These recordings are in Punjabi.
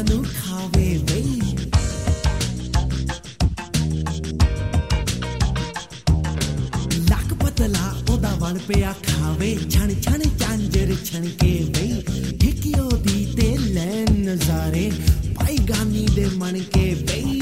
ਨੂੰ ਖਾਵੇ ਬਈ ਲੱਕ ਪਤਲਾ ਉਹਦਾ ਵਣ ਪਿਆ ਖਾਵੇ ਛਣ ਛਣ ਚਾਂਜਰ ਛਣਕੇ ਬਈ ਠਿਕਿਓ ਦੀ ਤੇ ਲੈ ਨਜ਼ਾਰੇ ਪਾਈ ਗਾਨੀ ਦੇ ਮਣ ਕੇ ਬਈ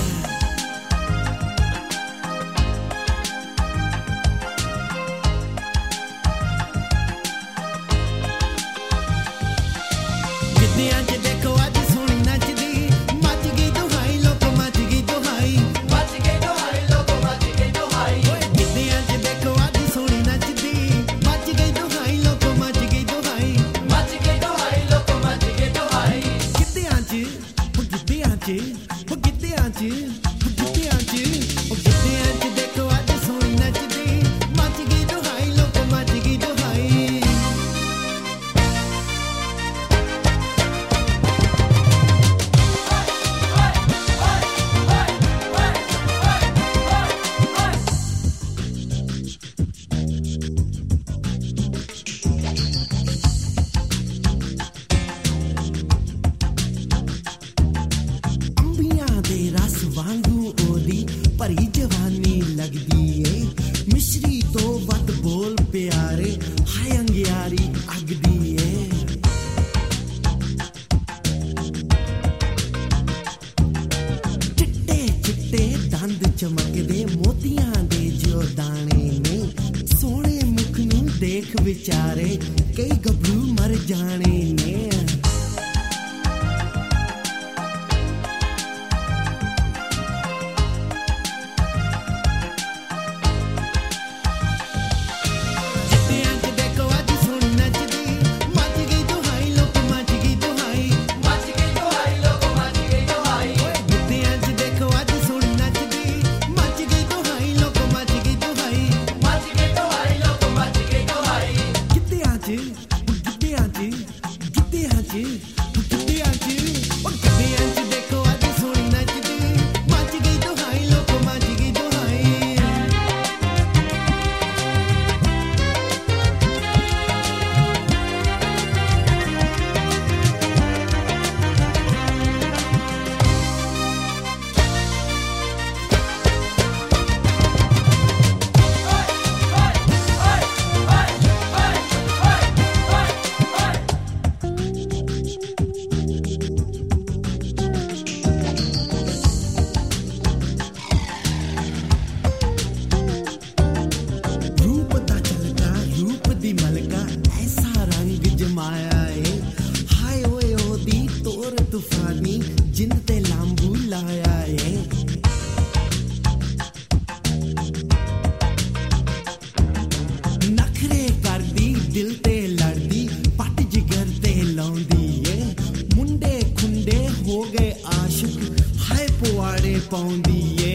ਭਰੀ ਜਵਾਨੀ ਲੱਗਦੀ ਏ ਮਿਸ਼ਰੀ ਤੋਂ ਵੱਧ ਬੋਲ ਪਿਆਰੇ ਹਾਏ ਅੰਗਿਆਰੀ ਅੱਗਦੀ ਏ ਚਿੱਟੇ ਚਿੱਟੇ ਦੰਦ ਚਮਕਦੇ ਮੋਤੀਆਂ ਦੇ ਜੋ ਦਾਣੇ ਨੇ ਸੋਹਣੇ ਮੁਖ ਨੂੰ ਦੇਖ ਵਿਚਾਰੇ ਕਈ ਗੱਭਰੂ ਮਰ ਜਾਣੇ ਨੇ ਜਿੰਨ ਤੇ ਲਾਂਬੂ ਲਾਇਆ ਏ ਨਖਰੇ ਕਰਦੀ ਦਿਲ ਤੇ ਲੜਦੀ ਪੱਟ ਜਿਗਰ ਤੇ ਲਾਉਂਦੀ ਏ ਮੁੰਡੇ ਖੁੰਡੇ ਹੋ ਗਏ ਆਸ਼ਿਕ ਹਾਏ ਪਵਾੜੇ ਪਾਉਂਦੀ ਏ